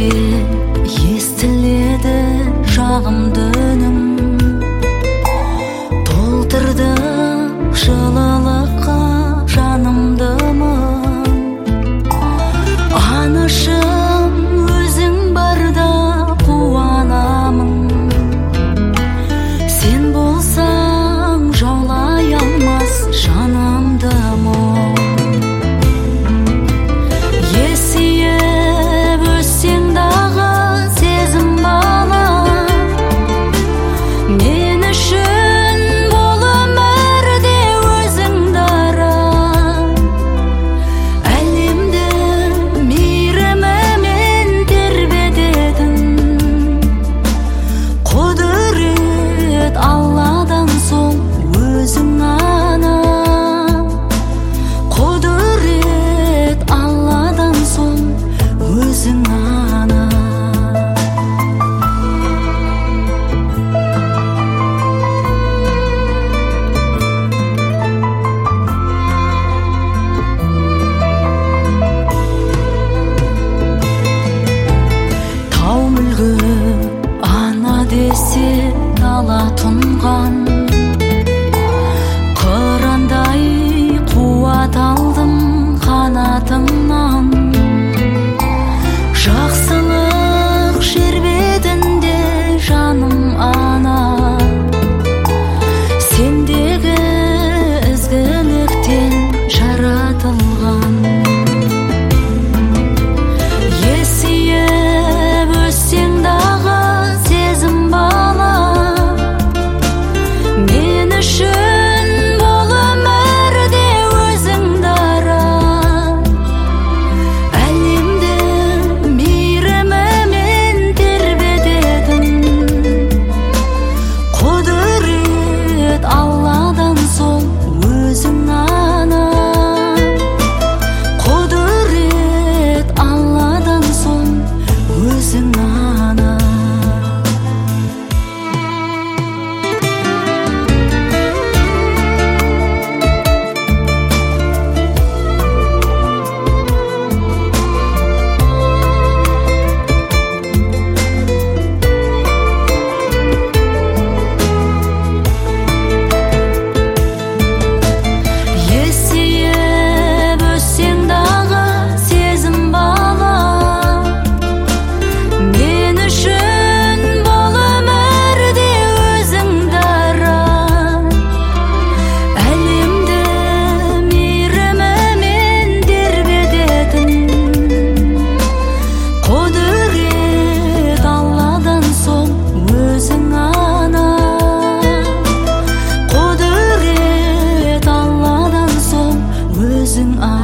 кеше естіледі жағымды үнің, толтырды жылылыққа жанымды мың. Анышым өзің барда қуанамын, сен болсаң жаулай алмас жанымды мұң. Есейіп өссең дағы сезім бала, мен үшін бұл өмірде өзің дара. Әлемді мейірімімен тербететін құдірет Алладан соң өзің ғана. Құдірет Алладан соң өзің ғана. Тау мүлгі ана десе дала тұнған, қырандай қуат алдым қанатымнан. Жақсылық жер бетінде жаным ана, сендегі ізгіліктен жаратылған. Есейіп өссең дағы сезім бала, мен үшін бұл өмірде өзің дара. Әлемді мейірімімен тербететін құдірет Алладан соң өзің ғана. Құдірет Алладан соң өзің ғана. Есейіп өссең дағы сезім бала, мен үшін бұл өмірде өзің дара. Әлемді мейірімімен тербететін құдірет Алладан соң өзің ғана. Құдірет Алладан соң өзің ғана.